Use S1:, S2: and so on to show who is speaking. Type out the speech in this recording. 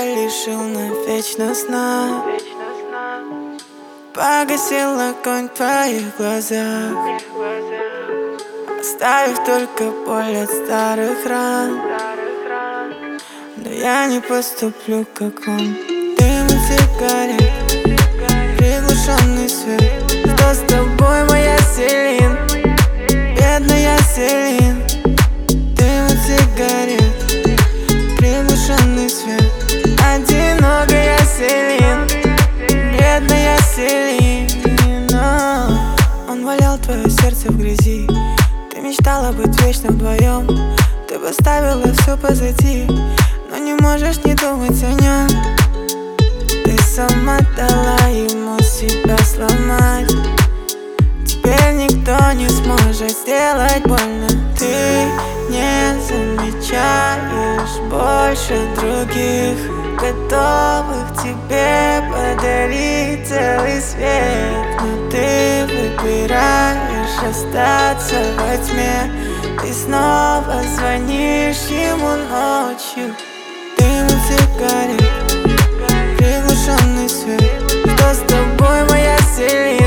S1: лишил навечно сна. Погасил огонь в твоих глазах, оставив только боль от старых ран. Но я не поступлю, как он. Дым от сигарет, приглушенный свет. Что с тобой, моя Селин? Бедная Селин. Дым от сигарет, приглушенный свет. Одинокая Селин, бедная Селина. Он валял твое сердце в грязи. Ты мечтала быть вечно вдвоем. Ты поставила все позади, но не можешь не думать о нем. Ты сама дала ему себя сломать. Теперь никто не сможет сделать больно. Ты не замечаешь больше других, готовых тебе подарить целый свет. Но ты выбираешь остаться во тьме. Ты снова звонишь ему ночью. Дым от сигарет, приглушенный свет. Что с тобой, моя Селина?